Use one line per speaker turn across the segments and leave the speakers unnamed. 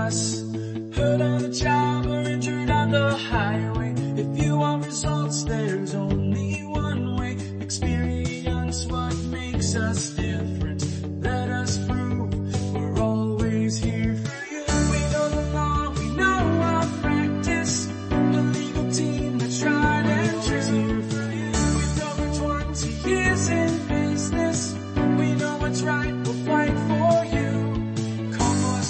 bus, hurt on the job or injured on the highway. If you want results, there's only one way. Experience what makes us different. Let us prove we're always here for you. We know the law, we know our practice. A legal team that's tried and true here for you. With over 20 years in business, we know what's right, we'll fight for you. Call for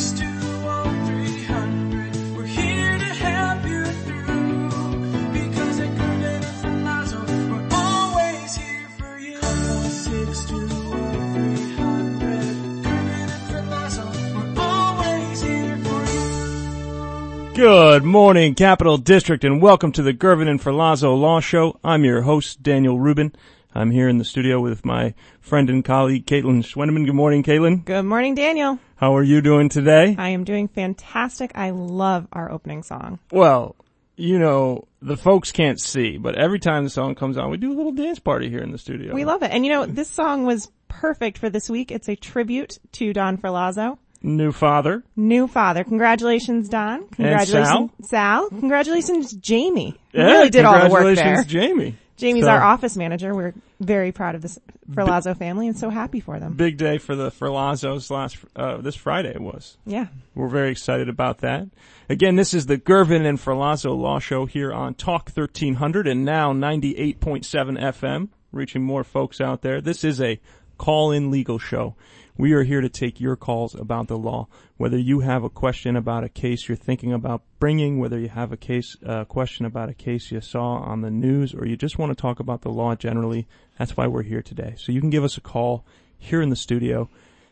620-300. We're here to help you through. Because at Gervin and Ferlazzo, we're always here for you. Call for 620-300. Gervin and Ferlazzo, we're always here for you.
Good morning, Capital District, and welcome to the Gervin and Ferlazzo Law Show. I'm your host, Daniel Rubin. I'm here in the studio with my friend and colleague, Caitlin Schwenneman. Good morning, Caitlin.
Good morning, Daniel.
How are you doing today?
I am doing fantastic. I love our opening song.
Well, you know, the folks can't see, but every time the song comes on, we do a little dance party here in the studio.
We love it. And you know, this song was perfect for this week. It's a tribute to Don Ferlazzo.
New father.
New father. Congratulations, Don. Congratulations, Sal. Congratulations, Jamie. You
Yeah,
really did all the work there.
Congratulations, Jamie.
Jamie's
So,
our office manager. We're very proud of this Ferlazzo family and so happy for them.
Big day for the Ferlazzos this Friday it was.
Yeah.
We're very excited about that. Again, this is the Gervin and Ferlazzo Law Show here on Talk 1300 and now 98.7 FM, reaching more folks out there. This is a call-in legal show. We are here to take your calls about the law. Whether you have a question about a case you're thinking about bringing, whether you have a question about a case you saw on the news, or you just want to talk about the law generally, that's why we're here today. So you can give us a call here in the studio,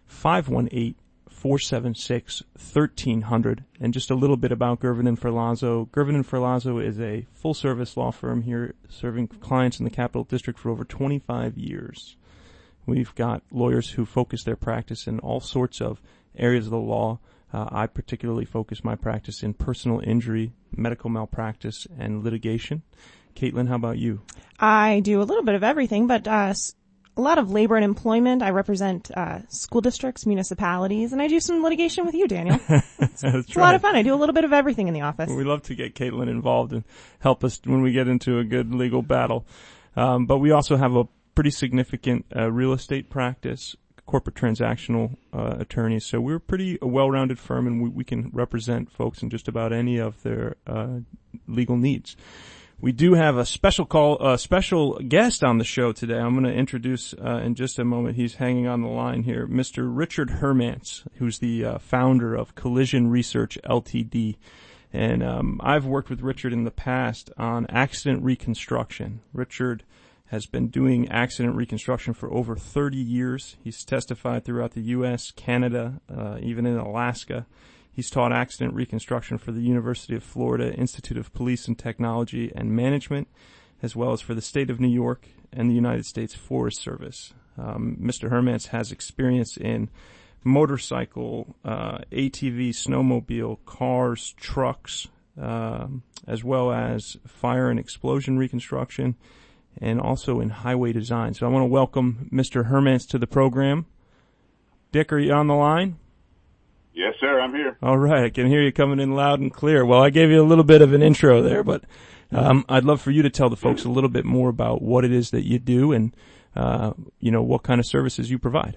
518-476-1300. And just a little bit about Gervin and Ferlazzo. Gervin and Ferlazzo is a full-service law firm here serving clients in the Capital District for over 25 years. We've got lawyers who focus their practice in all sorts of areas of the law. I particularly focus my practice in personal injury, medical malpractice, and litigation. Caitlin, how about you? I
do a little bit of everything, but a lot of labor and employment. I represent school districts, municipalities, and I do some litigation with you, Daniel. It's a lot of fun. I do a little bit of everything in the office.
We love to get Caitlin involved and help us when we get into a good legal battle. But we also have a pretty significant real estate practice, corporate transactional attorneys. So we're a pretty well-rounded firm, and we can represent folks in just about any of their legal needs. We do have a special guest on the show today. I'm going to introduce in just a moment. He's hanging on the line here, Mr. Richard Hermance, who's the founder of Collision Research Ltd. And I've worked with Richard in the past on accident reconstruction. Richard has been doing accident reconstruction for over 30 years. He's testified throughout the U.S., Canada, even in Alaska. He's taught accident reconstruction for the University of Florida Institute of Police and Technology and Management, as well as for the state of New York and the United States Forest Service. Mr. Hermance has experience in motorcycle, ATV, snowmobile, cars, trucks, as well as fire and explosion reconstruction, and also in highway design. So I want to welcome Mr. Hermance to the program. Dick, are you on the line?
Yes, sir, I'm here.
All right, I can hear you coming in loud and clear. Well, I gave you a little bit of an intro there, but I'd love for you to tell the folks a little bit more about what it is that you do and, what kind of services you provide.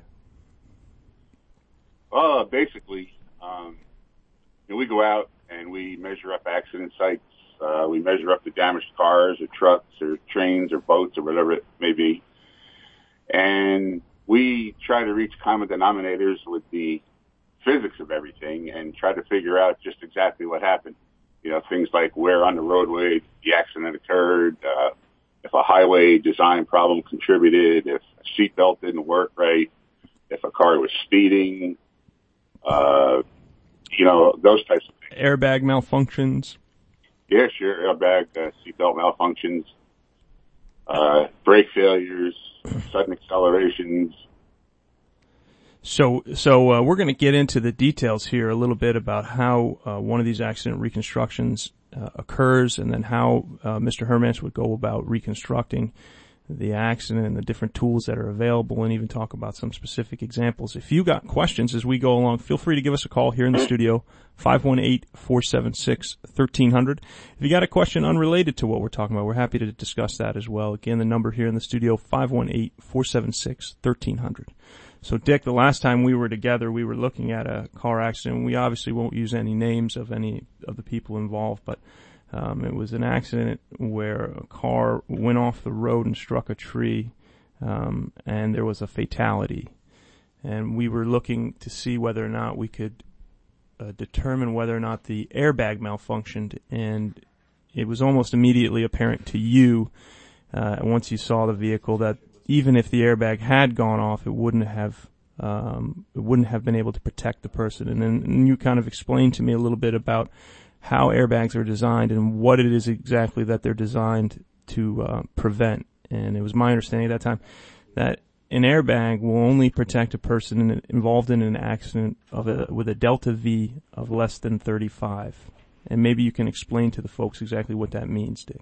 Basically, we go out and we measure up accident sites. We measure up the damaged cars or trucks or trains or boats or whatever it may be. And we try to reach common denominators with the physics of everything and try to figure out just exactly what happened. Things like where on the roadway the accident occurred, if a highway design problem contributed, if a seatbelt didn't work right, if a car was speeding, those types of things.
Airbag malfunctions.
Yeah, sure. Airbag, seatbelt malfunctions, brake failures, sudden accelerations.
So we're going to get into the details here a little bit about how one of these accident reconstructions occurs, and then how Mr. Hermance would go about reconstructing the accident and the different tools that are available, and even talk about some specific examples. If you got questions as we go along, feel free to give us a call here in the studio, 518-476-1300. If you got a question unrelated to what we're talking about, we're happy to discuss that as well. Again, the number here in the studio, 518-476-1300. So, Dick, the last time we were together, we were looking at a car accident. We obviously won't use any names of any of the people involved, but it was an accident where a car went off the road and struck a tree, and there was a fatality. And we were looking to see whether or not we could determine whether or not the airbag malfunctioned, and it was almost immediately apparent to you, once you saw the vehicle, that even if the airbag had gone off, it wouldn't have been able to protect the person. And then you kind of explained to me a little bit about how airbags are designed and what it is exactly that they're designed to prevent. And it was my understanding at that time that an airbag will only protect a person involved in an accident with a delta V of less than 35. And maybe you can explain to the folks exactly what that means, Dick.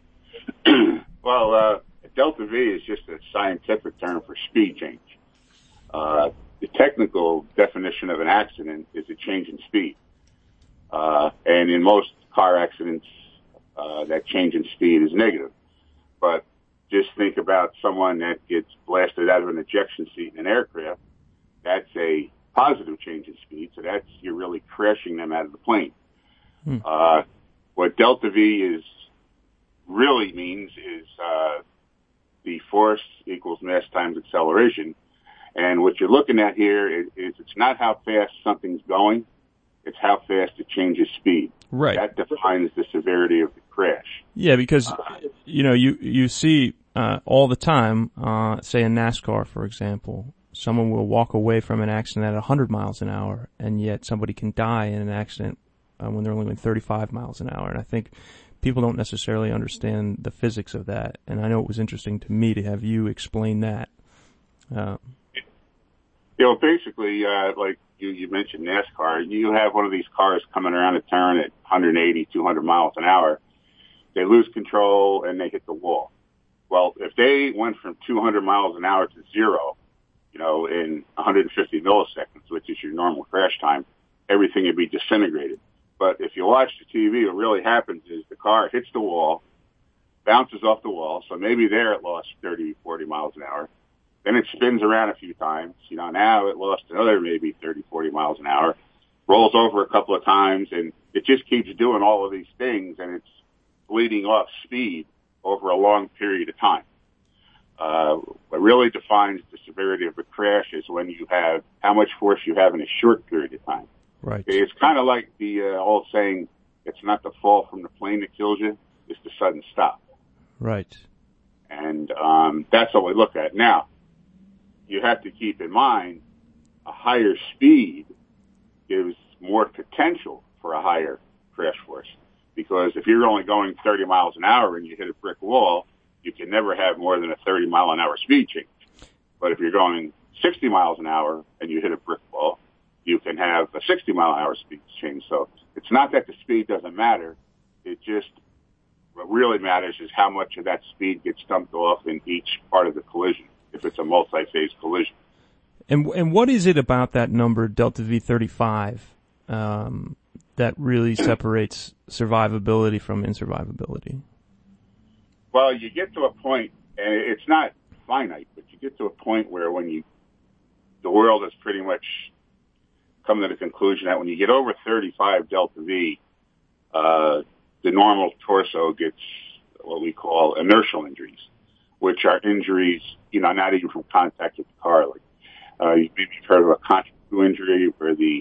Well, delta V is just a scientific term for speed change. The technical definition of an accident is a change in speed. And in most car accidents, that change in speed is negative. But just think about someone that gets blasted out of an ejection seat in an aircraft. That's a positive change in speed, so you're really crashing them out of the plane. What delta V really means is the force equals mass times acceleration. And what you're looking at here is it's not how fast something's going, it's how fast it changes speed.
Right.
That defines the severity of the crash.
Yeah, because, you see all the time, say in NASCAR, for example, someone will walk away from an accident at 100 miles an hour, and yet somebody can die in an accident when they're only going 35 miles an hour. And I think people don't necessarily understand the physics of that. And I know it was interesting to me to have you explain that.
Basically, like you mentioned NASCAR, you have one of these cars coming around a turn at 180, 200 miles an hour. They lose control and they hit the wall. Well, if they went from 200 miles an hour to zero, in 150 milliseconds, which is your normal crash time, everything would be disintegrated. But if you watch the TV, what really happens is the car hits the wall, bounces off the wall, so maybe there it lost 30, 40 miles an hour. Then it spins around a few times. Now it lost another maybe 30, 40 miles an hour, rolls over a couple of times, and it just keeps doing all of these things, and it's bleeding off speed over a long period of time. What really defines the severity of a crash is when you have how much force you have in a short period of time.
Right.
It's kind of like the old saying, it's not the fall from the plane that kills you, it's the sudden stop.
Right.
And that's what we look at. Now, you have to keep in mind a higher speed gives more potential for a higher crash force. Because if you're only going 30 miles an hour and you hit a brick wall, you can never have more than a 30 mile an hour speed change. But if you're going 60 miles an hour and you hit a brick wall, you can have a 60 mile an hour speed change. So it's not that the speed doesn't matter. It just, what really matters is how much of that speed gets dumped off in each part of the collision, if it's a multi-phase collision.
And what is it about that number, delta V 35, that really separates survivability from insurvivability?
Well, you get to a point, and it's not finite, but you get to a point where the world has pretty much come to the conclusion that when you get over 35 delta V, the normal torso gets what we call inertial injuries, which are injuries, not even from contact with the car. Like, maybe you've heard of a contact injury where the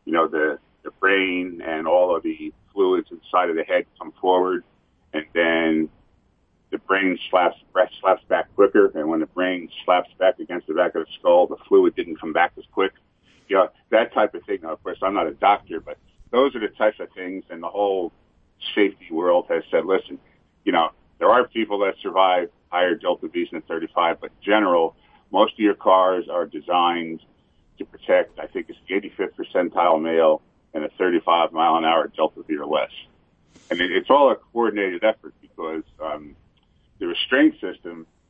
brain and all of the fluids inside of the head come forward, and then the brain slaps back quicker, and when the brain slaps back against the back of the skull, the fluid didn't come back as quick. That type of thing. Now, of course, I'm not a doctor, but those are the types of things, and the whole safety world has said, listen, there are people that survive higher delta Vs than 35, but in general, most of your cars are designed to protect, I think it's the 85th percentile male and a 35 mile an hour delta V or less. And it's all a coordinated effort because the restraint system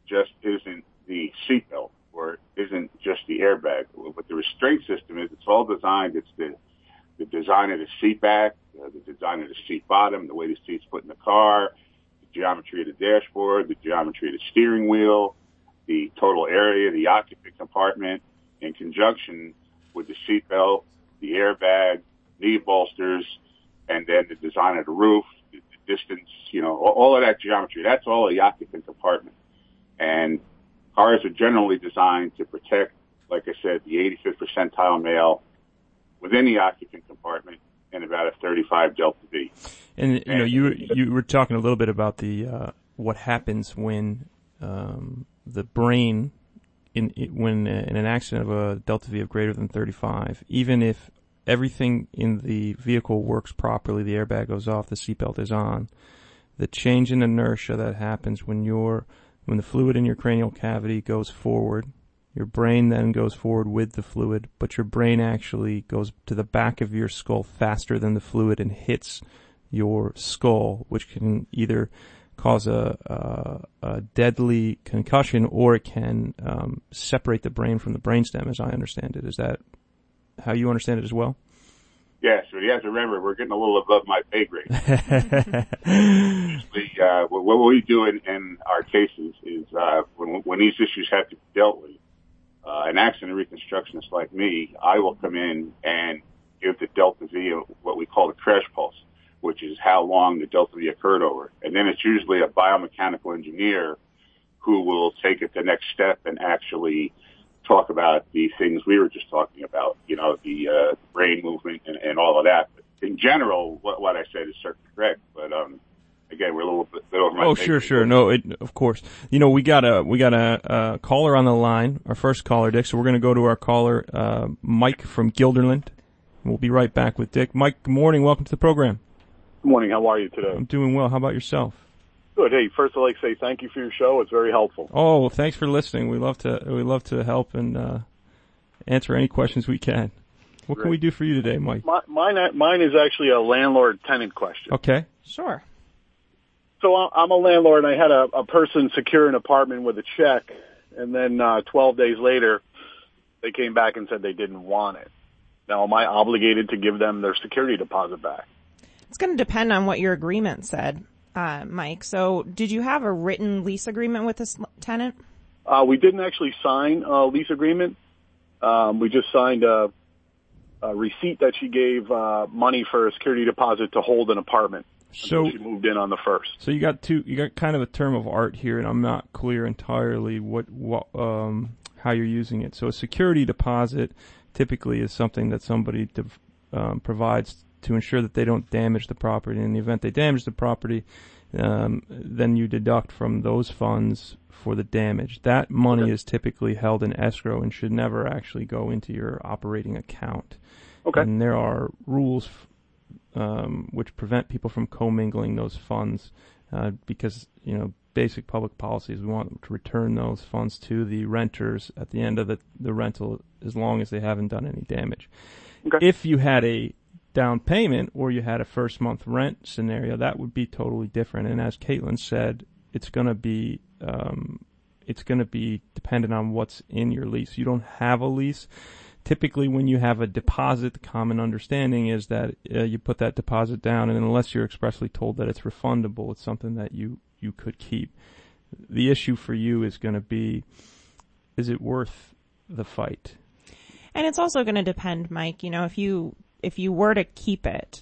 just isn't the seatbelt or it isn't just the airbag. What the restraint system is, it's all designed. It's the design of the seat back, the design of the seat bottom, the way the seat's put in the car, the geometry of the dashboard, the geometry of the steering wheel, the total area, the occupant compartment, in conjunction with the seatbelt, the airbag, knee bolsters, and then the design of the roof, the distance, all of that geometry. That's all the occupant compartment. And cars are generally designed to protect, like I said, the 85th percentile male within the occupant compartment and about a 35 Delta V.
And you were talking a little bit about the what happens when the brain in an accident of a Delta V of greater than 35, even if everything in the vehicle works properly, the airbag goes off, the seatbelt is on, the change in inertia that happens when the fluid in your cranial cavity goes forward, your brain then goes forward with the fluid, but your brain actually goes to the back of your skull faster than the fluid and hits your skull, which can either cause a deadly concussion or it can separate the brain from the brainstem, as I understand it. Is that how you understand it as well?
Yes, but you have to remember, we're getting a little above my pay grade. Usually, what we do in our cases is when these issues have to be dealt with, an accident reconstructionist like me, I will come in and give the Delta V what we call the crash pulse, which is how long the Delta V occurred over. And then it's usually a biomechanical engineer who will take it the next step and actually talk about the things we were just talking about, the brain movement and all of that. But in general, what I said is certainly correct. But again, we're a little bit over my pay.
Sure. No, of course. We got a caller on the line, our first caller, Dick. So we're going to go to our caller, Mike from Guilderland. We'll be right back with Dick. Mike, good morning. Welcome to the program.
Good morning. How are you today?
I'm doing well. How about yourself?
Good. Hey, first I'd like to say thank you for your show. It's very helpful.
Oh, well, thanks for listening. We love to help and answer any questions we can. What
Great.
Can we do for you today, Mike?
Mine is actually a landlord-tenant question.
Okay.
Sure.
So I'm a landlord, and I had a person secure an apartment with a check, and then 12 days later, they came back and said they didn't want it. Now, am I obligated to give them their security deposit back?
It's going to depend on what your agreement said, Mike. So did you have a written lease agreement with this tenant?
We didn't actually sign a lease agreement. We just signed a receipt that she gave money for a security deposit to hold an apartment. So she moved in on the 1st.
So you got kind of a term of art here, and I'm not clear entirely how you're using it. So a security deposit typically is something that somebody provides to ensure that they don't damage the property. In the event they damage the property, then you deduct from those funds for the damage. That money is typically held in escrow and should never actually go into your operating account.
Okay.
And there are rules which prevent people from commingling those funds because, basic public policies, we want to return those funds to the renters at the end of the rental as long as they haven't done any damage.
Okay.
If you had a down payment or you had a first month rent scenario, that would be totally different. And as Caitlin said, it's going to be dependent on what's in your lease. You don't have a lease. Typically, when you have a deposit, the common understanding is that you put that deposit down, and unless you're expressly told that it's refundable, it's something that you could keep. The issue for you is going to be, is it worth the fight?
And it's also going to depend, Mike, if you were to keep it,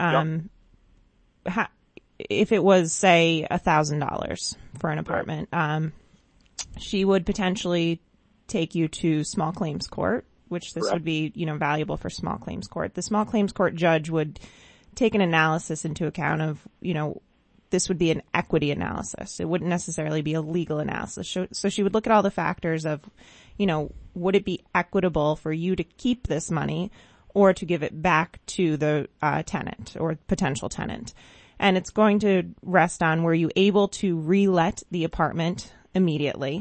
if it was, say, $1,000 for an apartment, she would potentially take you to small claims court, which this would be, valuable for small claims court. The small claims court judge would take an analysis into account of, this would be an equity analysis. It wouldn't necessarily be a legal analysis. So she would look at all the factors of, would it be equitable for you to keep this money or to give it back to the tenant or potential tenant? And it's going to rest on, were you able to re-let the apartment immediately?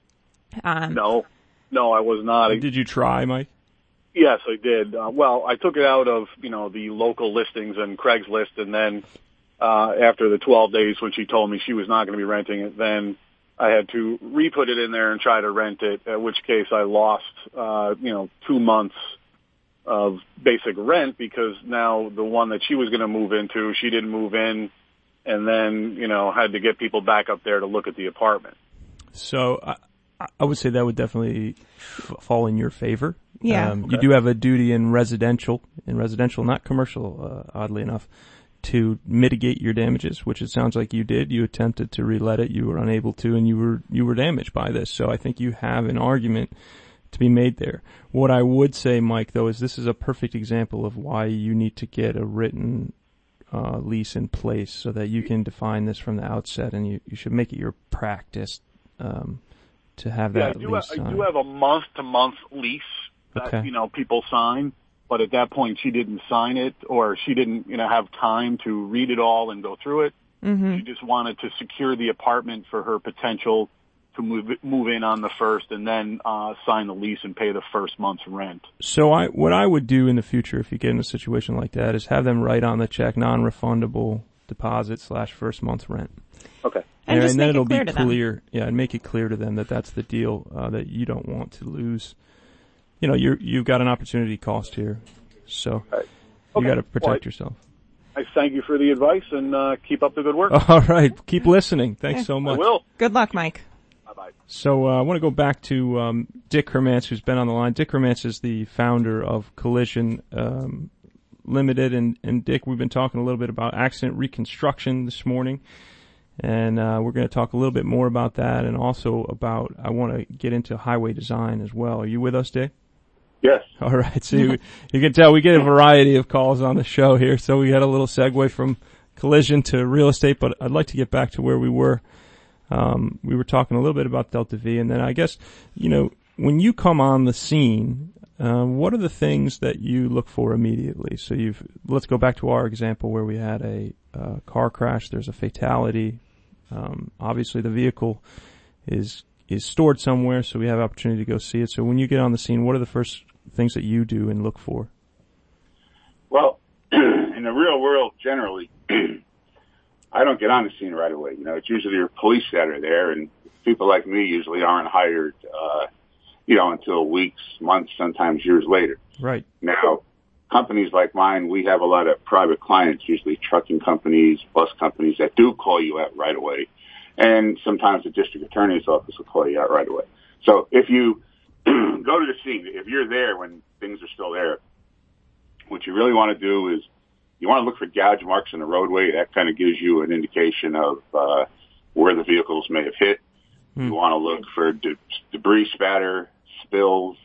No, I was not.
Did you try, Mike?
Yes, I did. I took it out of, the local listings and Craigslist, and then after the 12 days when she told me she was not going to be renting it, then I had to re-put it in there and try to rent it, at which case I lost, 2 months of basic rent because now the one that she was going to move into, she didn't move in, and then, had to get people back up there to look at the apartment.
So I would say that would definitely fall in your favor.
Yeah.
Okay. You do have a duty in residential, not commercial, oddly enough, to mitigate your damages, which it sounds like you did. You attempted to relet it, you were unable to, and you were damaged by this. So I think you have an argument to be made there. What I would say, Mike, though, is this is a perfect example of why you need to get a written lease in place so that you can define this from the outset, and you should make it your practice to have that lease signed.
I do have a month-to-month lease that, people sign. But at that point, she didn't sign it, or she didn't, have time to read it all and go through it. Mm-hmm. She just wanted to secure the apartment for her potential to move in on the first, and then sign the lease and pay the first month's rent. So
what I would do in the future, if you get in a situation like that, is have them write on the check non-refundable deposit / first month's rent.
Okay.
And just
then
make
it'll
it clear
be
to them.
clear. Yeah, and make it clear to them that that's the deal, that you don't want to lose. You've got an opportunity cost here, so you got to protect yourself.
I thank you for the advice, and keep up the good work.
All right, keep listening. Thanks so much.
I will.
Good luck, Mike.
Bye-bye.
So I want to go back to Dick Hermance, who's been on the line. Dick Hermance is the founder of Collision Limited, and Dick, we've been talking a little bit about accident reconstruction this morning. And we're going to talk a little bit more about that, and also I want to get into highway design as well. Are you with us, Dick?
Yes.
All right. So you can tell we get a variety of calls on the show here. So we had a little segue from collision to real estate, but I'd like to get back to where we were. We were talking a little bit about Delta V, and then I guess, when you come on the scene, what are the things that you look for immediately? So let's go back to our example where we had a car crash. There's a fatality. Obviously the vehicle is stored somewhere, so we have opportunity to go see it. So when you get on the scene, what are the first things that you do and look for?
Well, in the real world, generally, I don't get on the scene right away. It's usually your police that are there, and people like me usually aren't hired, until weeks, months, sometimes years later.
Right.
Now, companies like mine, we have a lot of private clients, usually trucking companies, bus companies that do call you out right away. And sometimes the district attorney's office will call you out right away. So if you go to the scene, if you're there when things are still there, what you really want to do is you want to look for gouge marks in the roadway. That kind of gives you an indication of where the vehicles may have hit. You want to look for debris spatter, spills,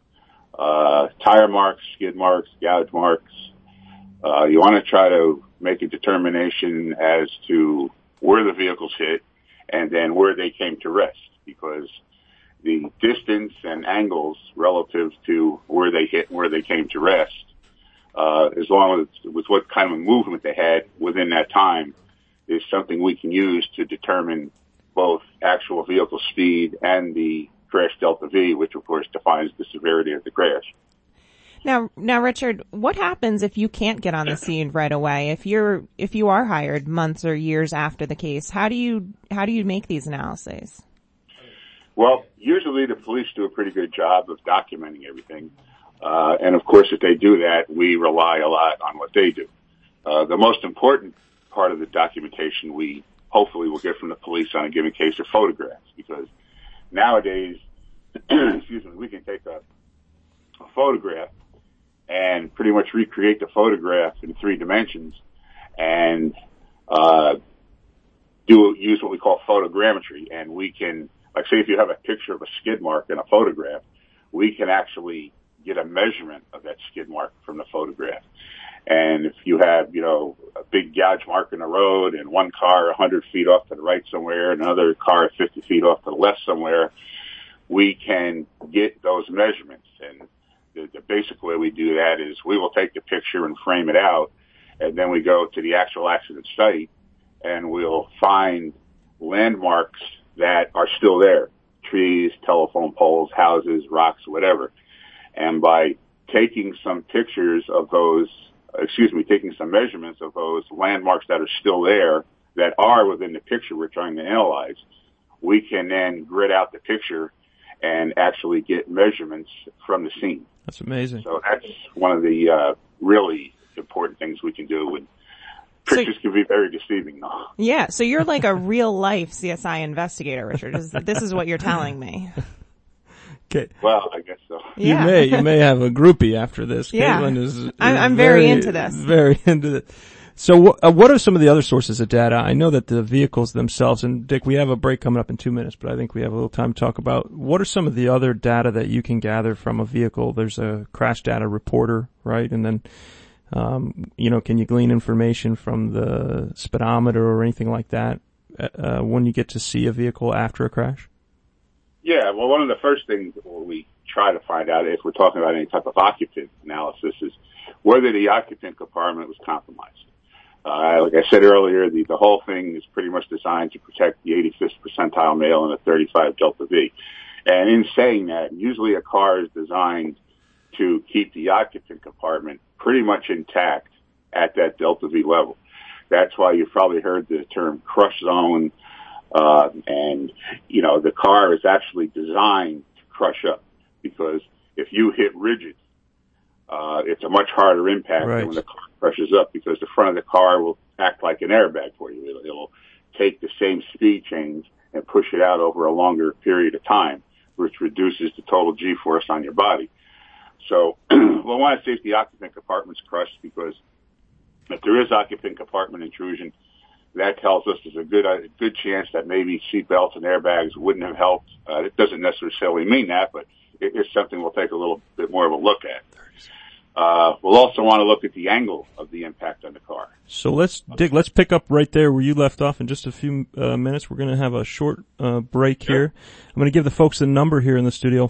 tire marks, skid marks, gouge marks. You want to try to make a determination as to where the vehicles hit and then where they came to rest, because the distance and angles relative to where they hit and where they came to rest, as long as with what kind of movement they had within that time, is something we can use to determine both actual vehicle speed and the crash delta V, which of course defines the severity of the crash.
Now, Richard, what happens if you can't get on the scene right away? If you are hired months or years after the case, how do you make these analyses?
Well, usually the police do a pretty good job of documenting everything. And of course, if they do that, we rely a lot on what they do. The most important part of the documentation we hopefully will get from the police on a given case are photographs, because nowadays, we can take a photograph and pretty much recreate the photograph in 3 dimensions and use what we call photogrammetry. And we can, like, say if you have a picture of a skid mark in a photograph, we can actually get a measurement of that skid mark from the photograph. And if you have, a big gouge mark in the road and one car 100 feet off to the right somewhere and another car 50 feet off to the left somewhere, we can get those measurements. And the basic way we do that is we will take the picture and frame it out, and then we go to the actual accident site and we'll find landmarks that are still there, trees, telephone poles, houses, rocks, whatever. And by taking some measurements of those landmarks that are still there, that are within the picture we're trying to analyze, we can then grid out the picture and actually get measurements from the scene.
That's amazing.
So that's one of the really important things we can do. And pictures can be very deceiving, though.
Yeah, so you're like a real-life CSI investigator, Richard. This is what you're telling me.
Okay.
Well, I guess so.
Yeah.
You may have a groupie after this.
Yeah.
Caitlin is
I'm very into this.
Very into it. So what are some of the other sources of data? I know that the vehicles themselves, and Dick, we have a break coming up in 2 minutes, but I think we have a little time to talk about what are some of the other data that you can gather from a vehicle. There's a crash data reporter, right? And then, can you glean information from the speedometer or anything like that, when you get to see a vehicle after a crash?
Yeah, well, one of the first things we try to find out if we're talking about any type of occupant analysis is whether the occupant compartment was compromised. Like I said earlier, the whole thing is pretty much designed to protect the 85th percentile male and a 35 Delta V. And in saying that, usually a car is designed to keep the occupant compartment pretty much intact at that Delta V level. That's why you've probably heard the term crush zone, and, the car is actually designed to crush up, because if you hit rigid, it's a much harder impact than when the car crushes up, because the front of the car will act like an airbag for you. It'll take the same speed change and push it out over a longer period of time, which reduces the total G-force on your body. So we'll want to see if the occupant compartment's crushed, because if there is occupant compartment intrusion, that tells us there's a good chance that maybe seat belts and airbags wouldn't have helped. It doesn't necessarily mean that, but it's something we'll take a little bit more of a look at. We'll also want to look at the angle of the impact on the car.
So let's pick up right there where you left off in just a few minutes. We're going to have a short break here. I'm going to give the folks the number here in the studio,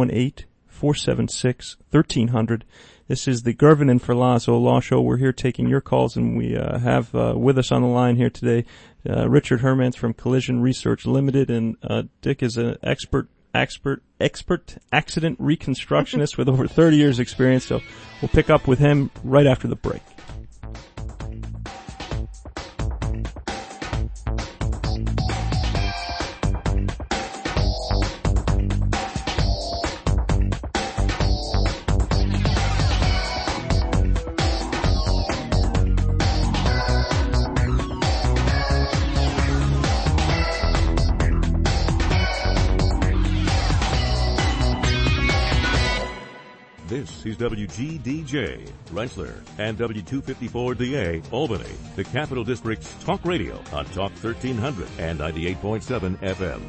518-476-1300. This is the Gervin and Ferlazzo Law Show. We're here taking your calls, and we have with us on the line here today Richard Hermans from Collision Research Limited, and Dick is an expert accident reconstructionist with over 30 years experience. So we'll pick up with him right after the break.
This is WGDJ, Rensselaer, and W254DA, Albany, the Capital District's talk radio on Talk 1300 and 98.7 FM.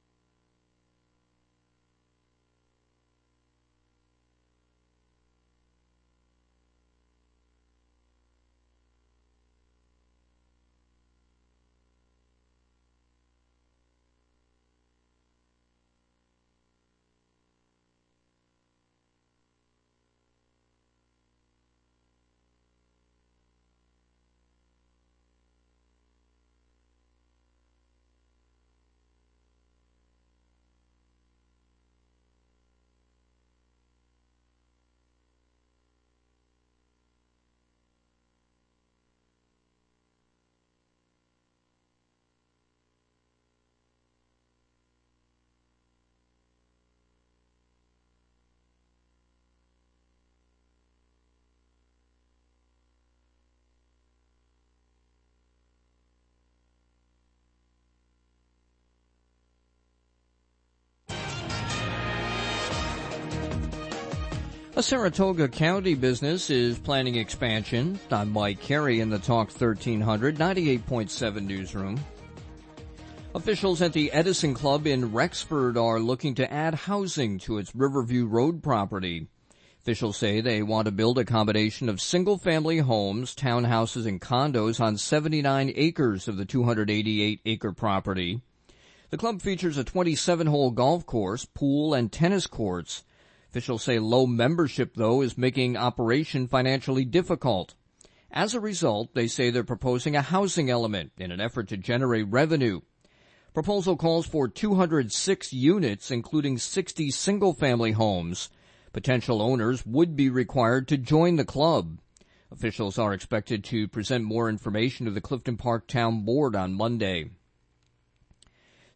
A Saratoga County business is planning expansion. I'm Mike Carey in the Talk 1300, 98.7 newsroom. Officials at the Edison Club in Rexford are looking to add housing to its Riverview Road property. Officials say they want to build a combination of single-family homes, townhouses, and condos on 79 acres of the 288-acre property. The club features a 27-hole golf course, pool, and tennis courts. Officials say low membership, though, is making operation financially difficult. As a result, they say they're proposing a housing element in an effort to generate revenue. Proposal calls for 206 units, including 60 single-family homes. Potential owners would be required to join the club. Officials are expected to present more information to the Clifton Park Town Board on Monday.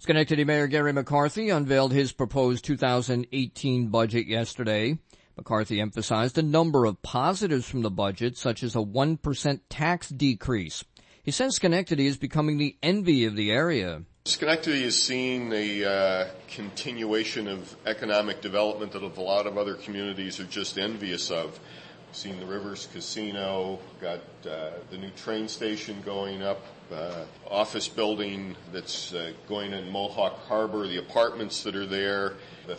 Schenectady Mayor Gary McCarthy unveiled his proposed 2018 budget yesterday. McCarthy emphasized a number of positives from the budget, such as a 1% tax decrease. He says Schenectady is becoming the envy of the area.
Schenectady is seeing a continuation of economic development that a lot of other communities are just envious of. We've seen the Rivers Casino, got the new train station going up, office building that's going in Mohawk Harbor, the apartments that are there,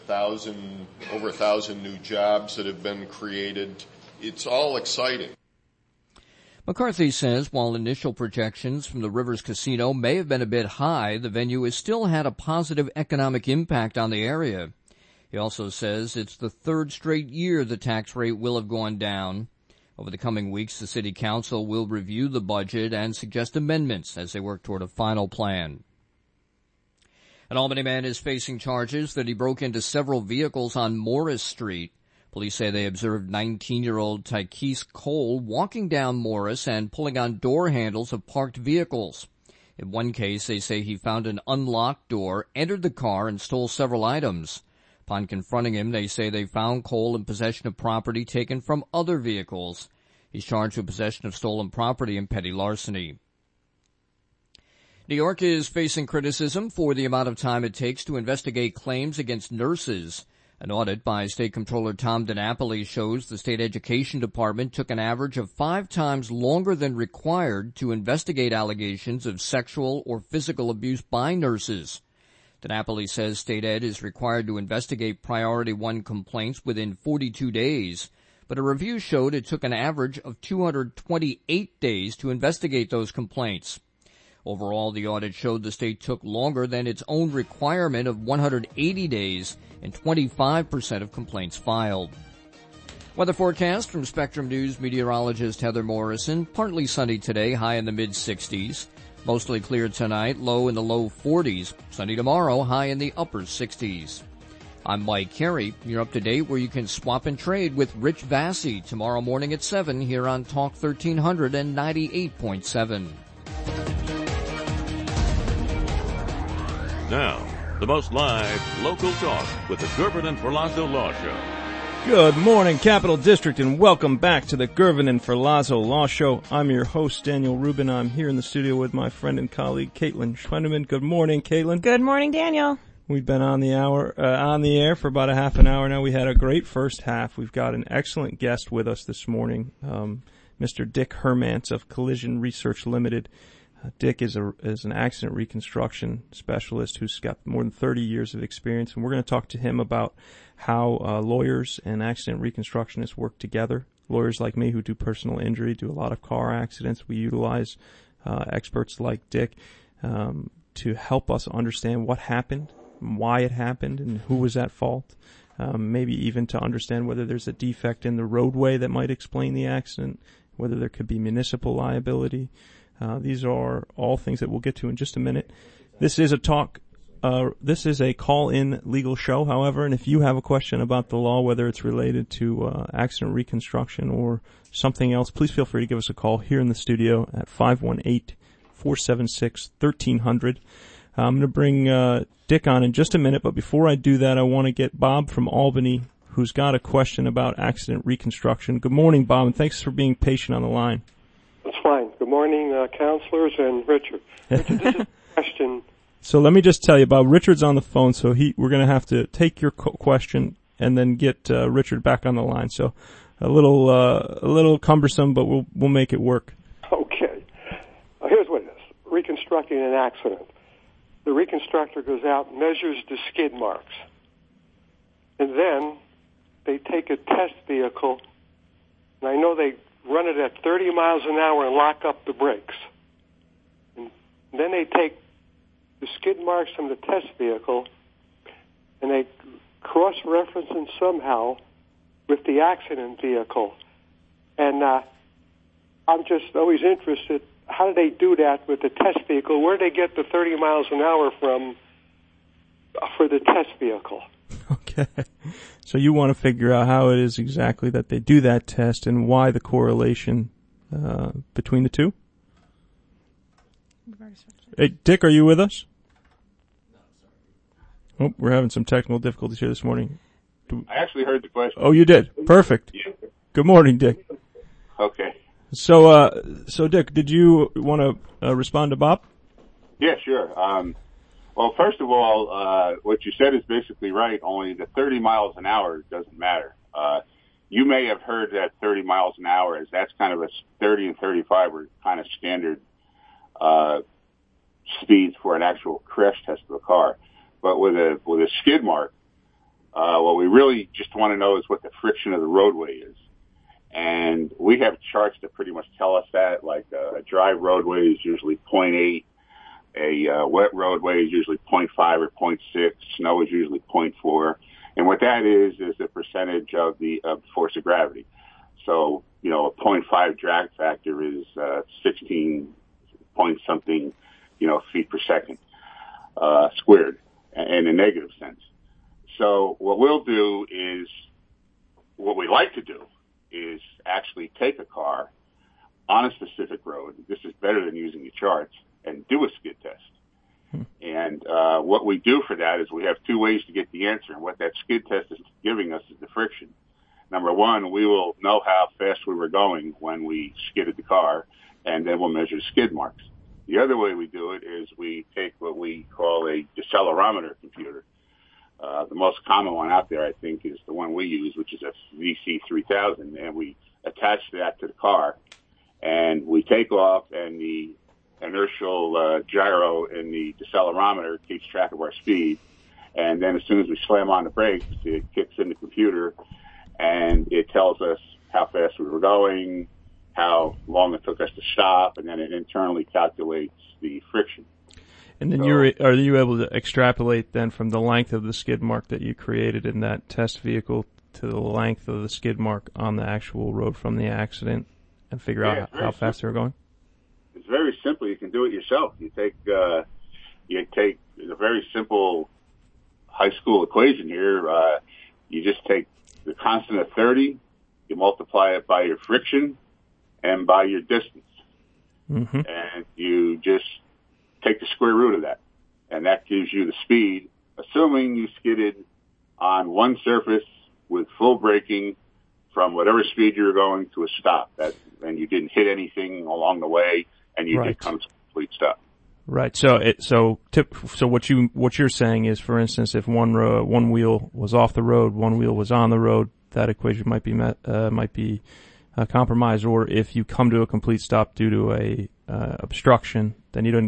over 1,000 new jobs that have been created. It's all exciting.
McCarthy says while initial projections from the Rivers Casino may have been a bit high, the venue has still had a positive economic impact on the area. He also says it's the third straight year the tax rate will have gone down. Over the coming weeks, the City Council will review the budget and suggest amendments as they work toward a final plan. An Albany man is facing charges that he broke into several vehicles on Morris Street. Police say they observed 19-year-old Tykees Cole walking down Morris and pulling on door handles of parked vehicles. In one case, they say he found an unlocked door, entered the car, and stole several items. Upon confronting him, they say they found Cole in possession of property taken from other vehicles. He's charged with possession of stolen property and petty larceny. New York is facing criticism for the amount of time it takes to investigate claims against nurses. An audit by State Comptroller Tom DiNapoli shows the State Education Department took an average of 5 times longer than required to investigate allegations of sexual or physical abuse by nurses. DiNapoli says State Ed is required to investigate Priority 1 complaints within 42 days, but a review showed it took an average of 228 days to investigate those complaints. Overall, the audit showed the state took longer than its own requirement of 180 days and 25% of complaints filed. Weather forecast from Spectrum News meteorologist Heather Morrison. Partly sunny today, high in the mid-60s. Mostly clear tonight, low in the low 40s. Sunny tomorrow, high in the upper 60s. I'm Mike Carey. You're up to date where you can swap and trade with Rich Vassy tomorrow morning at 7 here on Talk 1300 and 98.7.
Now, the most live local talk with the Gervin and Ferlazzo Law Show.
Good morning, Capital District, and welcome back to the Gervin and Ferlazzo Law Show. I'm your host, Daniel Rubin. I'm here in the studio with my friend and colleague, Caitlin Schwendeman. Good morning, Caitlin.
Good morning, Daniel.
We've been on the air for about a half an hour now. We had a great first half. We've got an excellent guest with us this morning, Mr. Dick Hermance of Collision Research Limited. Dick is an accident reconstruction specialist who's got more than 30 years of experience, and we're going to talk to him about how lawyers and accident reconstructionists work together. Lawyers like me who do personal injury, do a lot of car accidents. We utilize experts like Dick to help us understand what happened, why it happened, and who was at fault. Maybe even to understand whether there's a defect in the roadway that might explain the accident, whether there could be municipal liability. These are all things that we'll get to in just a minute. This is a call-in legal show, however, and if you have a question about the law, whether it's related to accident reconstruction or something else, please feel free to give us a call here in the studio at 518-476-1300. I'm going to bring Dick on in just a minute, but before I do that, I want to get Bob from Albany, who's got a question about accident reconstruction. Good morning, Bob, and thanks for being patient on the line.
That's fine. Good morning, counselors and Richard. Richard, this is a question.
So let me just tell you, Bob, Richard's on the phone, so we're going to have to take your question and then get Richard back on the line. So a little cumbersome, but we'll make it work.
Okay. Here's what it is. Reconstructing an accident. The reconstructor goes out and measures the skid marks. And then they take a test vehicle, and I know they run it at 30 miles an hour and lock up the brakes. And then they take the skid marks from the test vehicle and they cross-reference them somehow with the accident vehicle. And I'm just always interested, how do they do that with the test vehicle? Where do they get the 30 miles an hour from for the test vehicle?
Okay. So you want to figure out how it is exactly that they do that test and why the correlation between the two? Hey, Dick, are you with us? Oh, we're having some technical difficulties here this morning.
I actually heard the question.
Oh, you did. Perfect.
Yeah.
Good morning, Dick.
Okay.
So Dick, did you want to respond to Bob?
Yeah, sure. Well, first of all, what you said is basically right. Only the 30 miles an hour doesn't matter. You may have heard that 30 miles an hour is that's kind of a 30 and 35 are kind of standard speeds for an actual crash test of a car. But with a skid mark, what we really just want to know is what the friction of the roadway is. And we have charts that pretty much tell us that, like a dry roadway is usually 0.8, a wet roadway is usually 0.5 or 0.6, snow is usually 0.4. And what that is the percentage of the force of gravity. So, a 0.5 drag factor is 16 point something, feet per second squared in a negative sense. So what we'll do is, what we like to do is actually take a car on a specific road. This is better than using the charts, and do a skid test. And what we do for that is we have two ways to get the answer. And what that skid test is giving us is the friction. Number one, we will know how fast we were going when we skidded the car, and then we'll measure skid marks. The other way we do it is we take what we call a decelerometer computer. The most common one out there, I think, is the one we use, which is a VC3000, and we attach that to the car, and we take off, and the inertial gyro in the decelerometer keeps track of our speed, and then as soon as we slam on the brakes, it kicks in the computer, and it tells us how fast we were going, how long it took us to stop, and then it internally calculates the friction.
And then are you able to extrapolate then from the length of the skid mark that you created in that test vehicle to the length of the skid mark on the actual road from the accident and figure out how fast they were going?
It's very simple. You can do it yourself. You take a very simple high school equation here. You just take the constant of 30, you multiply it by your friction and by your distance. Mm-hmm. And you just take the square root of that. And that gives you the speed, assuming you skidded on one surface with full braking from whatever speed you were going to a stop. And you didn't hit anything along the way, and you did come to a complete stop.
Right. So what you're saying is, for instance, if one wheel was off the road, one wheel was on the road, that equation might be compromised. Or if you come to a complete stop due to a obstruction, then you don't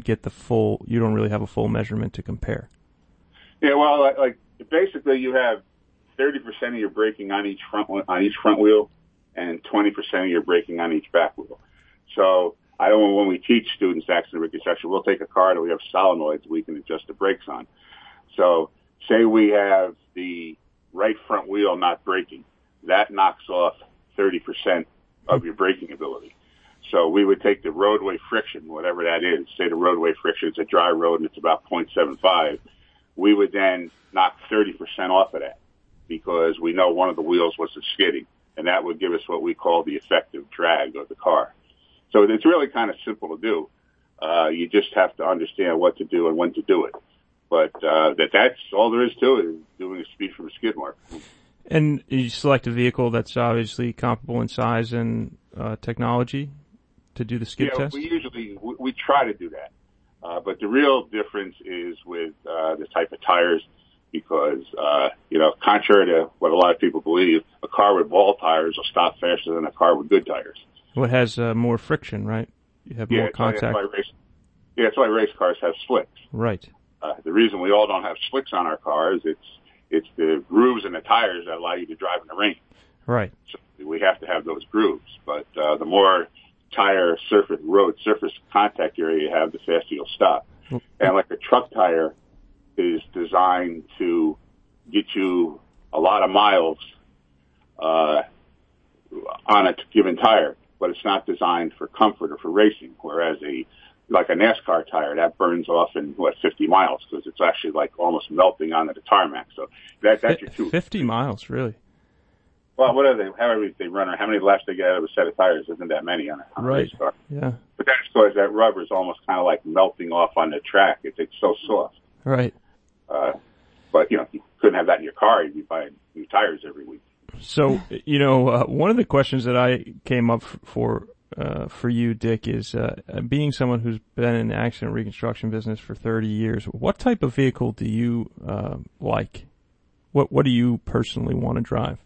really have a full measurement to compare.
Yeah. Well, like basically, you have 30% of your braking on each front wheel, and 20% of your braking on each back wheel. So when we teach students accident reconstruction, we'll take a car that we have solenoids we can adjust the brakes on. So say we have the right front wheel not braking. That knocks off 30% of your braking ability. So we would take the roadway friction, whatever that is. Say the roadway friction is a dry road and it's about 0.75. We would then knock 30% off of that because we know one of the wheels wasn't skidding. And that would give us what we call the effective drag of the car. So it's really kind of simple to do. You just have to understand what to do and when to do it. But that's all there is to it, is doing a speed from a skid mark.
And you select a vehicle that's obviously comparable in size and technology to do the skid test?
We try to do that. But the real difference is with the type of tires because, contrary to what a lot of people believe, a car with ball tires will stop faster than a car with good tires.
Well, it has more friction, right? You have more contact.
That's why race cars have slicks.
Right.
The reason we all don't have slicks on our cars, it's the grooves in the tires that allow you to drive in the rain.
Right.
So we have to have those grooves. But the more road surface contact area you have, the faster you'll stop. And like a truck tire is designed to get you a lot of miles on a given tire, but it's not designed for comfort or for racing, whereas like a NASCAR tire, that burns off in 50 miles because it's actually like almost melting onto the tarmac. So that's your two.
50 miles, really?
Well, however they run, or how many laps they get out of a set of tires, isn't that many on a race car.
Yeah.
But that's because that rubber is almost kind of like melting off on the track. It's so soft.
Right.
But, you couldn't have that in your car. You'd be buying new tires every week.
So, one of the questions that I came up for you, Dick, is being someone who's been in the accident reconstruction business for 30 years, what type of vehicle do you like? What do you personally want to drive?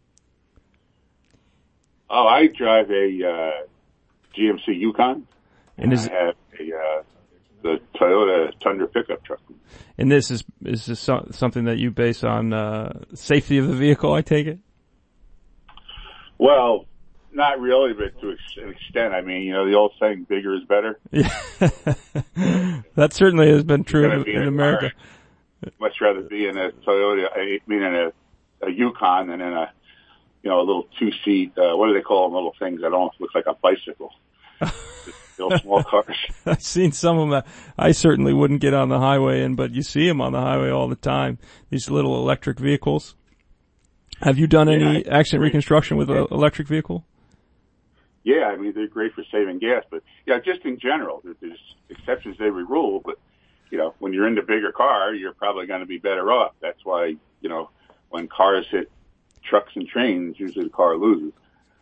Oh, I drive a GMC Yukon, and I have the Toyota Tundra pickup truck.
And is this something that you base on safety of the vehicle, I take it?
Well, not really, but to an extent. I mean, the old saying, bigger is better.
Yeah. That certainly has been true in America.
Much rather be in a Toyota, in a Yukon than in a little two-seat, what do they call them, little things that almost look like a bicycle. Little small cars.
I've seen some of them. I certainly wouldn't get on the highway but you see them on the highway all the time. These little electric vehicles. Have you done any accident reconstruction with an electric vehicle?
Yeah, I mean, they're great for saving gas, but just in general, there's exceptions to every rule, but when you're in the bigger car, you're probably going to be better off. That's why, when cars hit trucks and trains, usually the car loses.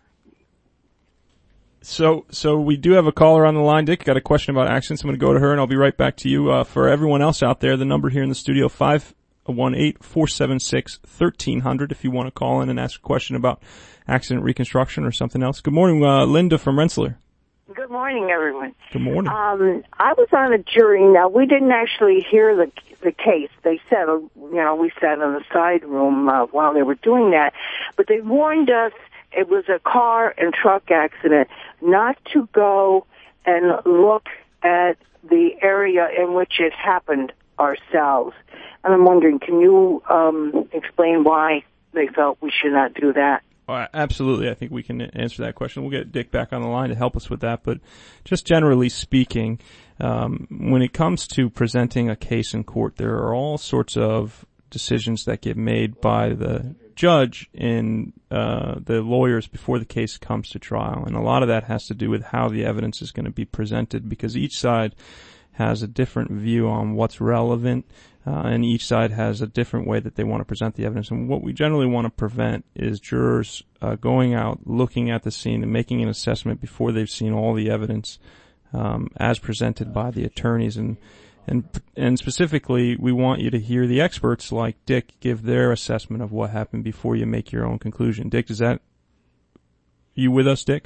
So we do have a caller on the line. Dick, got a question about accidents. I'm going to go to her and I'll be right back to you. For everyone else out there, the number here in the studio, 518-476-1300 if you want to call in and ask a question about accident reconstruction or something else. Good morning, Linda from Rensselaer.
Good morning, everyone.
Good morning.
I was on a jury. Now, we didn't actually hear the case. They said, we sat in the side room while they were doing that. But they warned us it was a car and truck accident, not to go and look at the area in which it happened ourselves. And I'm wondering, can you explain why they felt we should not do that?
Absolutely. I think we can answer that question. We'll get Dick back on the line to help us with that. But just generally speaking, when it comes to presenting a case in court, there are all sorts of decisions that get made by the judge and the lawyers before the case comes to trial. And a lot of that has to do with how the evidence is going to be presented, because each side has a different view on what's relevant, and each side has a different way that they want to present the evidence. And what we generally want to prevent is jurors going out, looking at the scene, and making an assessment before they've seen all the evidence as presented by the attorneys. And specifically, we want you to hear the experts like Dick give their assessment of what happened before you make your own conclusion. Dick, you with us, Dick?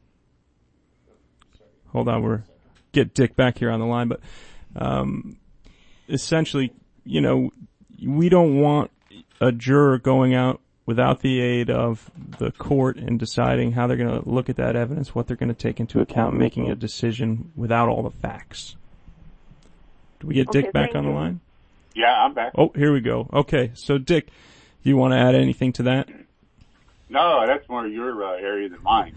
Hold on, get Dick back here on the line, but essentially, we don't want a juror going out without the aid of the court and deciding how they're going to look at that evidence, what they're going to take into account, making a decision without all the facts. Do we get Dick back on the line?
Yeah, I'm back.
Oh, here we go. Okay, so Dick, do you want to add anything to that?
No, that's more your area than mine.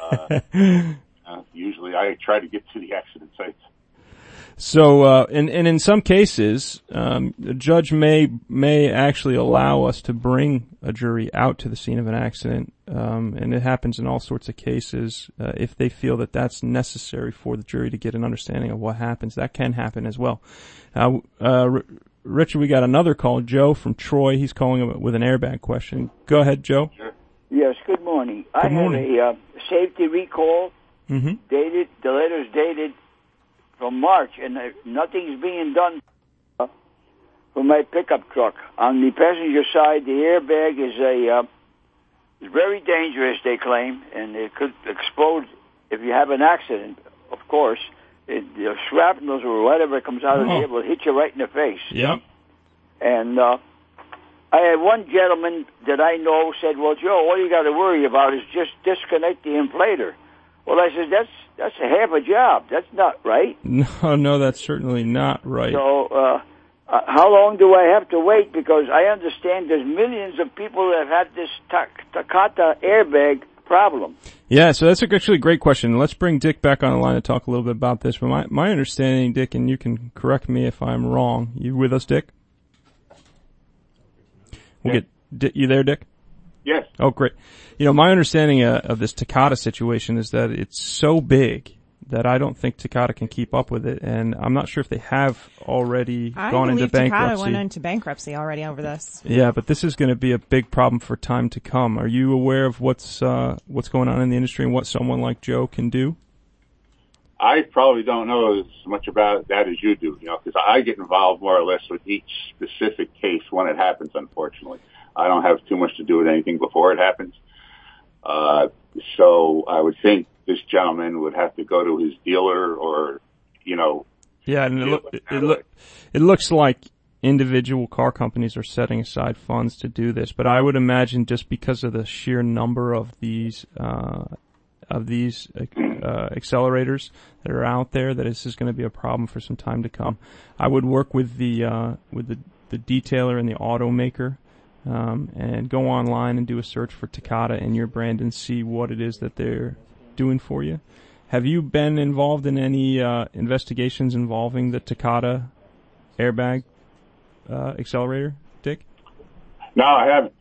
Usually I try to get to the accident sites.
So, and in some cases, a judge may actually allow us to bring a jury out to the scene of an accident, and it happens in all sorts of cases. If they feel that that's necessary for the jury to get an understanding of what happens, that can happen as well. Richard, we got another call. Joe from Troy. He's calling with an airbag question. Go ahead, Joe.
Sure. Yes, good morning.
Good morning.
I had a safety recall dated, the letter's dated from March, and nothing's being done for my pickup truck. On the passenger side, the airbag is very dangerous, they claim, and it could explode if you have an accident, of course. The shrapnels or whatever comes out of the air will hit you right in the face.
Yeah.
And I had one gentleman that I know said, well, Joe, all you got to worry about is just disconnect the inflator. Well, I said, that's a half a job. That's not right.
No, that's certainly not right.
So, how long do I have to wait? Because I understand there's millions of people that have had this Takata airbag problem.
Yeah, so that's actually a great question. Let's bring Dick back on the line to talk a little bit about this. But my understanding, Dick, and you can correct me if I'm wrong. You with us, Dick? You there, Dick?
Yes.
Oh, great. My understanding of this Takata situation is that it's so big that I don't think Takata can keep up with it, and I'm not sure if they have already gone into bankruptcy.
Takata went into bankruptcy already over this.
Yeah, but this is going to be a big problem for time to come. Are you aware of what's going on in the industry and what someone like Joe can do?
I probably don't know as much about that as you do, because I get involved more or less with each specific case when it happens, unfortunately. I don't have too much to do with anything before it happens. So I would think this gentleman would have to go to his dealer or,
Yeah, and it looks like individual car companies are setting aside funds to do this, but I would imagine just because of the sheer number of these accelerators that are out there, that this is going to be a problem for some time to come. I would work with the detailer and the automaker, and go online and do a search for Takata in your brand and see what it is that they're doing for you. Have you been involved in any investigations involving the Takata airbag accelerator, Dick?
No, I haven't.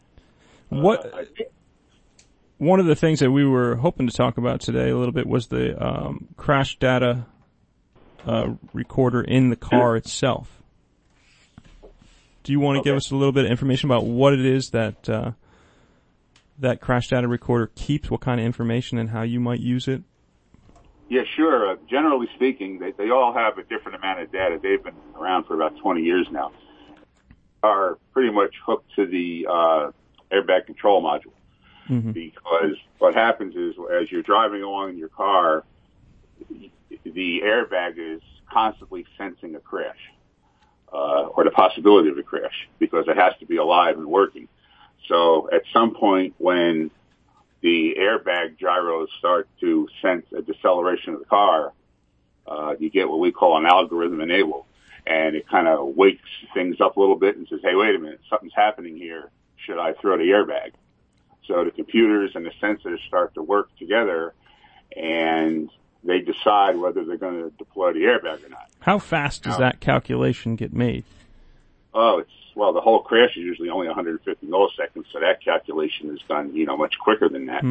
One of the things that we were hoping to talk about today a little bit was the crash data recorder in the car itself. Do you want to give us a little bit of information about what it is that that crash data recorder keeps, what kind of information, and how you might use it?
Yeah, sure. Generally speaking, they all have a different amount of data. They've been around for about 20 years now. Are pretty much hooked to the airbag control module. Mm-hmm. Because what happens is, as you're driving along in your car, the airbag is constantly sensing a crash, or the possibility of a crash, because it has to be alive and working. So at some point when the airbag gyros start to sense a deceleration of the car, you get what we call an algorithm enable, and it kind of wakes things up a little bit and says, hey, wait a minute, something's happening here. Should I throw the airbag? So the computers and the sensors start to work together, and they decide whether they're going to deploy the airbag or not.
How fast does that calculation get made?
Well, the whole crash is usually only 150 milliseconds, so that calculation is done, much quicker than that.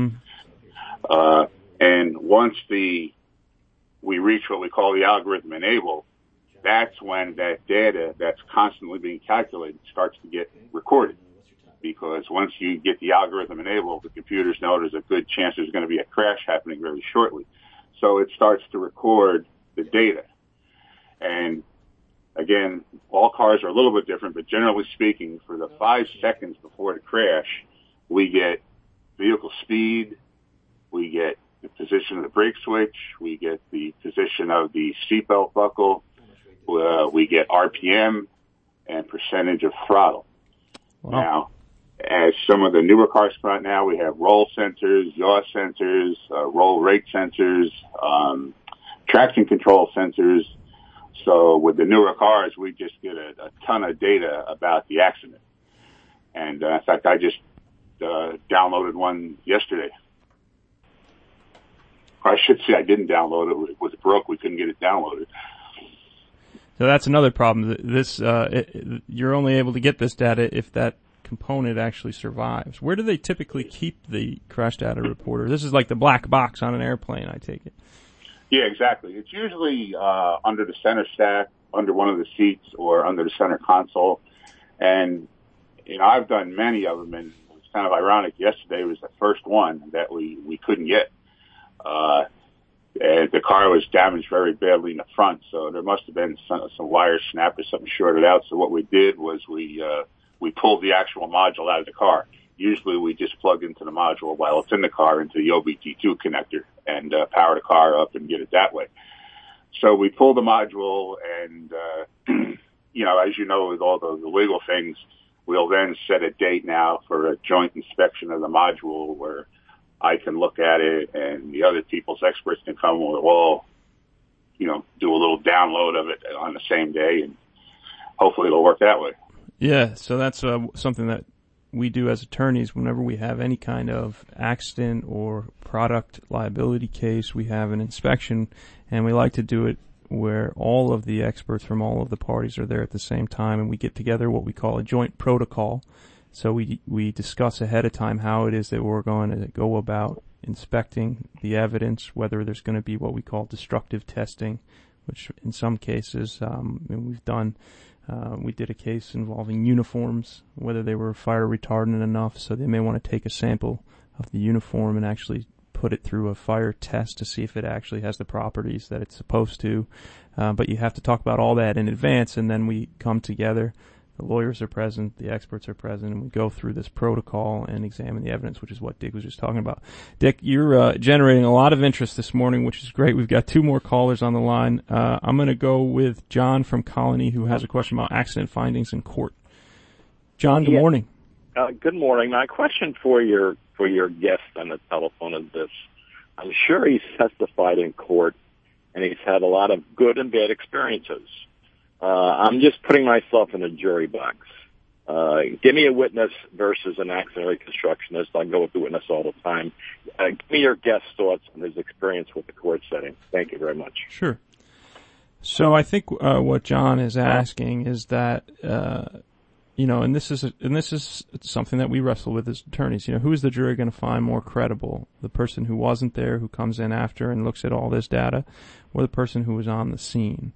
And once we reach what we call the algorithm enable, that's when that data that's constantly being calculated starts to get recorded. Because once you get the algorithm enabled, the computers know there's a good chance there's going to be a crash happening very shortly. So it starts to record the data. And again, all cars are a little bit different, but generally speaking, for the 5 seconds before the crash, we get vehicle speed, we get the position of the brake switch, we get the position of the seatbelt buckle, we get RPM and percentage of throttle. Wow. Now, as some of the newer cars come out now, we have roll sensors, yaw sensors, roll rate sensors, traction control sensors. So with the newer cars, we just get a ton of data about the accident. And in fact, I just downloaded one yesterday. I should say I didn't download it. It was broke. We couldn't get it downloaded.
So that's another problem. You're only able to get this data if that component actually survives. Where do they typically keep the crash data reporter? This is like the black box on an airplane, I take it.
Yeah, exactly. It's usually under the center stack, under one of the seats, or under the center console. And, I've done many of them, and it was kind of ironic. Yesterday was the first one that we couldn't get. And the car was damaged very badly in the front, so there must have been some wire snap or something shorted out. So what we did was we pulled the actual module out of the car. Usually we just plug into the module while it's in the car into the OBD2 connector and power the car up and get it that way. So we pulled the module and, as you know, with all the legal things, we'll then set a date now for a joint inspection of the module where I can look at it and the other people's experts can come and we'll, do a little download of it on the same day, and hopefully it'll work that way.
Yeah, so that's something that we do as attorneys. Whenever we have any kind of accident or product liability case, we have an inspection, and we like to do it where all of the experts from all of the parties are there at the same time, and we get together what we call a joint protocol. So we discuss ahead of time how it is that we're going to go about inspecting the evidence, whether there's going to be what we call destructive testing, which in some cases we've done. We did a case involving uniforms, whether they were fire retardant enough, so they may want to take a sample of the uniform and actually put it through a fire test to see if it actually has the properties that it's supposed to. But you have to talk about all that in advance, and then we come together. The lawyers are present, the experts are present, and we go through this protocol and examine the evidence, which is what Dick was just talking about. Dick, you're generating a lot of interest this morning, which is great. We've got two more callers on the line. I'm going to go with John from Colony, who has a question about accident findings in court. John, good morning.
Good morning. My question for your guest on the telephone is this. I'm sure he's testified in court, and he's had a lot of good and bad experiences. I'm just putting myself in a jury box. Give me a witness versus an accident reconstructionist. I go with the witness all the time. Give me your guest's thoughts on his experience with the court setting. Thank you very much.
Sure. So I think what John is asking is that, and this is something that we wrestle with as attorneys. Who is the jury going to find more credible? The person who wasn't there, who comes in after and looks at all this data, or the person who was on the scene?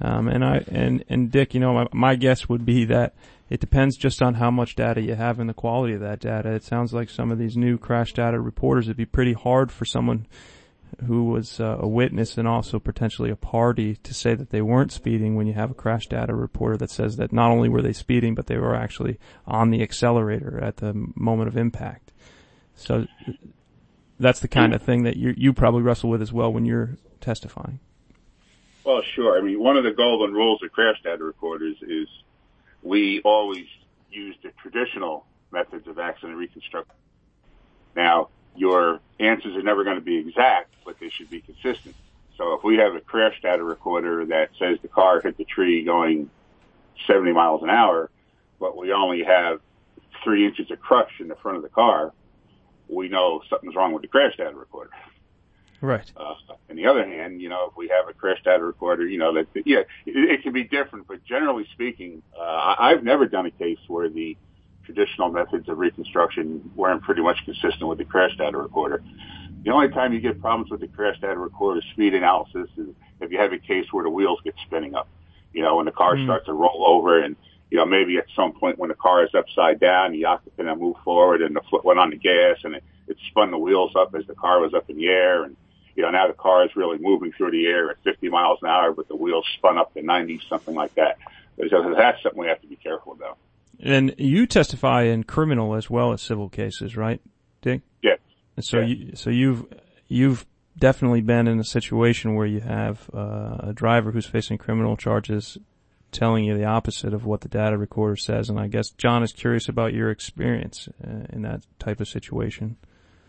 And Dick, my guess would be that it depends just on how much data you have and the quality of that data. It sounds like some of these new crash data reporters, it'd be pretty hard for someone who was a witness and also potentially a party to say that they weren't speeding when you have a crash data reporter that says that not only were they speeding, but they were actually on the accelerator at the moment of impact. So that's the kind of thing that you probably wrestle with as well when you're testifying.
Well, sure. I mean, one of the golden rules of crash data recorders is we always use the traditional methods of accident reconstruction. Now, your answers are never going to be exact, but they should be consistent. So if we have a crash data recorder that says the car hit the tree going 70 miles an hour, but we only have 3 inches of crush in the front of the car, we know something's wrong with the crash data recorder.
Right.
On the other hand, if we have a crash data recorder, it can be different, but generally speaking, I've never done a case where the traditional methods of reconstruction weren't pretty much consistent with the crash data recorder. The only time you get problems with the crash data recorder speed analysis is if you have a case where the wheels get spinning up, when the car starts to roll over and, maybe at some point when the car is upside down, the occupant had moved forward and the foot went on the gas and it spun the wheels up as the car was up in the air. And, now the car is really moving through the air at 50 miles an hour, but the wheels spun up to 90, something like that. So that's something we have to be careful about.
And you testify in criminal as well as civil cases, right, Dick?
Yes.
So you've definitely been in a situation where you have a driver who's facing criminal charges telling you the opposite of what the data recorder says, and I guess John is curious about your experience in that type of situation.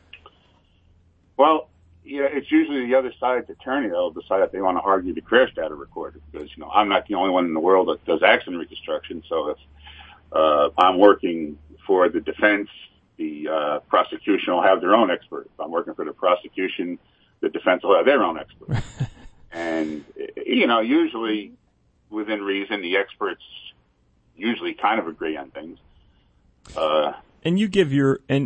Well, it's usually the other side's attorney that'll decide if they want to argue the crash data recorder because, I'm not the only one in the world that does accident reconstruction, so if I'm working for the defense, the prosecution will have their own expert. If I'm working for the prosecution, the defense will have their own expert. And, usually within reason, the experts usually kind of agree on things.
And you give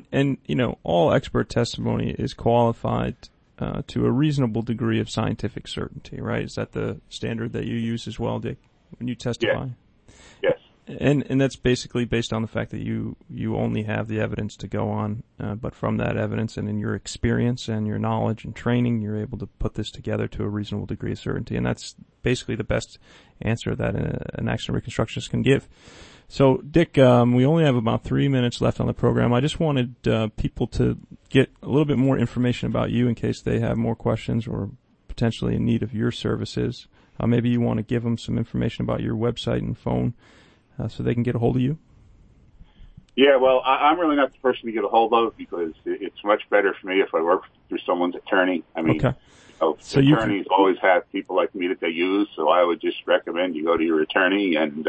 all expert testimony is qualified to a reasonable degree of scientific certainty, right? Is that the standard that you use as well, Dick, when you testify?
Yes.
And that's basically based on the fact that you only have the evidence to go on, but from that evidence and in your experience and your knowledge and training, you're able to put this together to a reasonable degree of certainty. And that's basically the best answer that an accident reconstructionist can give. So, Dick, we only have about 3 minutes left on the program. I just wanted people to get a little bit more information about you in case they have more questions or potentially in need of your services. Maybe you want to give them some information about your website and phone so they can get a hold of you.
Yeah, well, I'm really not the person to get a hold of because it's much better for me if I work through someone's attorney. I mean,
okay. So
attorneys always have people like me that they use, so I would just recommend you go to your attorney and,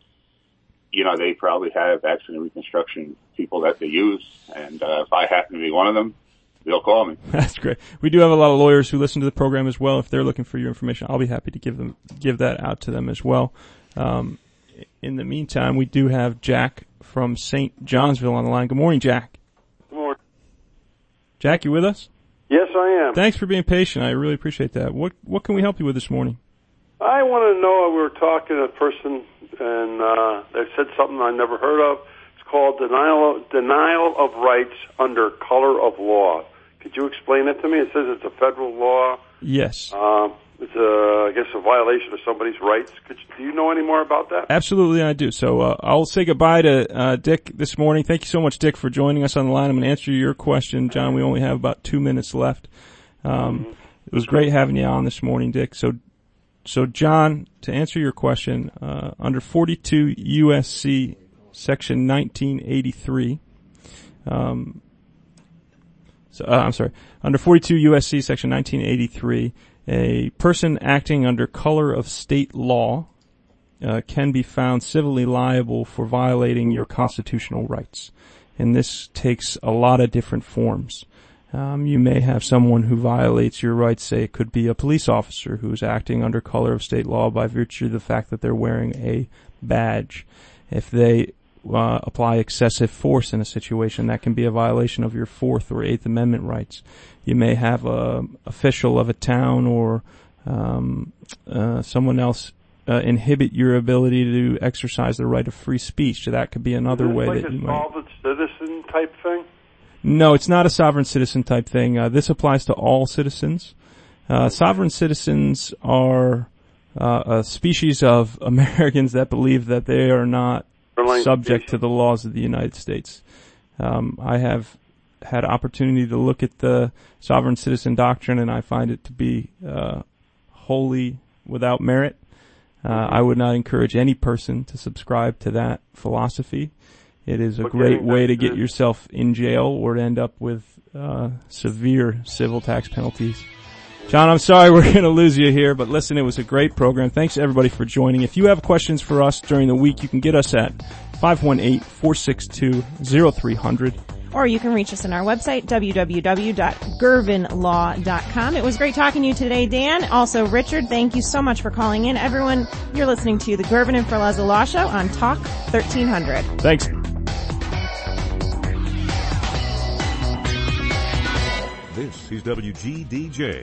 they probably have accident reconstruction people that they use, and if I happen to be one of them, they'll call me.
That's great. We do have a lot of lawyers who listen to the program as well. If they're looking for your information, I'll be happy to give that out to them as well. In the meantime, we do have Jack from St. Johnsville on the line. Good morning, Jack.
Good morning.
Jack, you with us?
Yes, I am.
Thanks for being patient. I really appreciate that. What can we help you with this morning?
I want to know, we were talking to a person, and they said something I never heard of. It's called denial of rights under color of law. Could you explain it to me? It says it's a federal law.
Yes.
It's I guess a violation of somebody's rights. Do you know any more about that?
Absolutely, I do. So I'll say goodbye to Dick this morning. Thank you so much, Dick, for joining us on the line. I'm going to answer your question, John. We only have about 2 minutes left. It was great having you on this morning, Dick. So John, to answer your question, under 42 USC Section 1983, under 42 USC Section 1983, a person acting under color of state law can be found civilly liable for violating your constitutional rights. And this takes a lot of different forms. You may have someone who violates your rights, say it could be a police officer who's acting under color of state law by virtue of the fact that they're wearing a badge. If they apply excessive force in a situation, that can be a violation of your Fourth or Eighth Amendment rights. You may have a official of a town or someone else inhibit your ability to exercise the right of free speech. So that could be another way that you might.
Is this like a sovereign citizen type thing?
No, it's not a sovereign citizen type thing. This applies to all citizens. Sovereign citizens are a species of Americans that believe that they are not subject to the laws of the United States. I have had opportunity to look at the sovereign citizen doctrine, and I find it to be wholly without merit. I would not encourage any person to subscribe to that philosophy. It is a great way to get yourself in jail or to end up with severe civil tax penalties. John, I'm sorry we're going to lose you here, but listen, it was a great program. Thanks everybody for joining. If you have questions for us during the week, you can get us at 518-462-0300.
Or you can reach us on our website, www.gervinlaw.com. It was great talking to you today, Dan. Also, Richard, thank you so much for calling in. Everyone, you're listening to the Gervin and Ferlazza Law Show on Talk 1300.
Thanks.
This is WGDJ.